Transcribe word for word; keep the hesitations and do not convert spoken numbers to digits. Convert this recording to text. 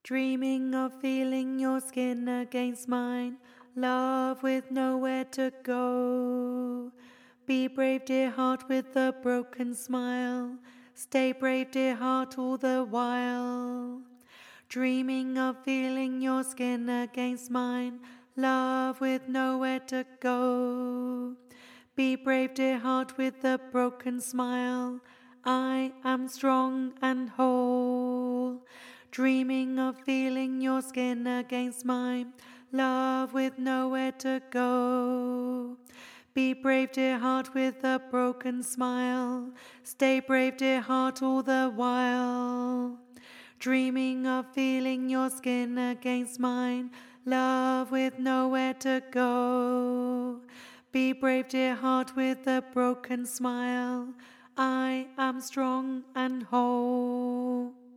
Dreaming of feeling your skin against mine, love with nowhere to go. Be brave, dear heart, with a broken smile. Stay brave, dear heart, all the while. Dreaming of feeling your skin against mine, love with nowhere to go. Be brave, dear heart, with a broken smile. I am strong and whole. Dreaming of feeling your skin against mine, love with nowhere to go. Be brave, dear heart, with a broken smile. Stay brave, dear heart, all the while. Dreaming of feeling your skin against mine, love with nowhere to go. Be brave, dear heart, with a broken smile. I am strong and whole.